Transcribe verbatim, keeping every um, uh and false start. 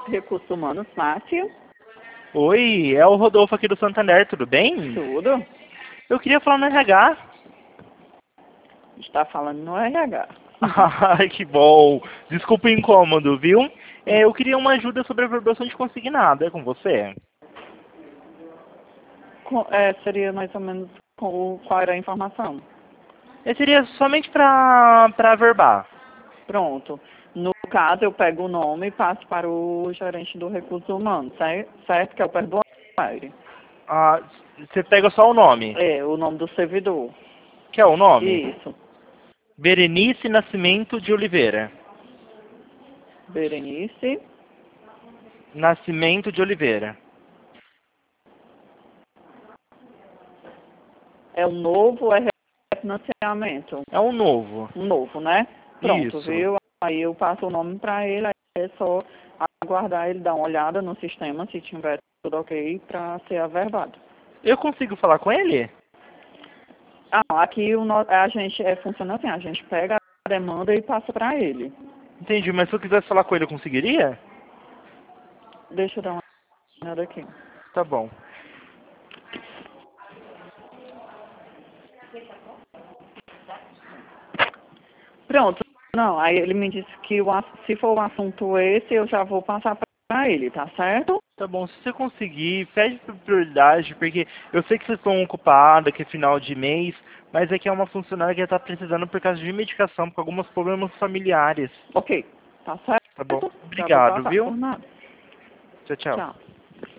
Recursos Humanos, Márcia. Oi, é o Rodolfo aqui do Santander, tudo bem? Tudo. Eu queria falar no R H. Está falando no R H. Ai, que bom. Desculpa o incômodo, viu? É, eu queria uma ajuda sobre a verbação de consignado, é com você? Com- é, seria mais ou menos com, qual era a informação? Eu seria somente pra, pra verbar. Pronto. No caso, eu pego o nome e passo para o gerente do Recursos Humanos, cer- certo? Que é o Perdoar. Ah, você pega só o nome. É, o nome do servidor. Que é o nome? Isso. Berenice Nascimento de Oliveira. Berenice. Nascimento de Oliveira. É o novo é refinanciamento. É um novo. Um novo, né? Pronto, Isso. viu? Aí eu passo o nome para ele, aí é só aguardar ele dar uma olhada no sistema, se tiver tudo ok, para ser averbado. Eu consigo falar com ele? Ah, aqui o no, a gente é, funciona assim, a gente pega a demanda e passa para ele. Entendi, mas se eu quisesse falar com ele, eu conseguiria? Deixa eu dar uma olhada aqui. Tá bom. Pronto. Não, aí ele me disse que o, ass- se for o assunto esse, eu já vou passar para ele, tá certo? Tá bom, se você conseguir, pede por prioridade, porque eu sei que vocês estão ocupados, que é final de mês, mas é que é uma funcionária que está precisando por causa de medicação, por alguns problemas familiares. Ok, tá certo? Tá bom? Já vou Obrigado, passar viu? por nada. Tchau, tchau. Tchau.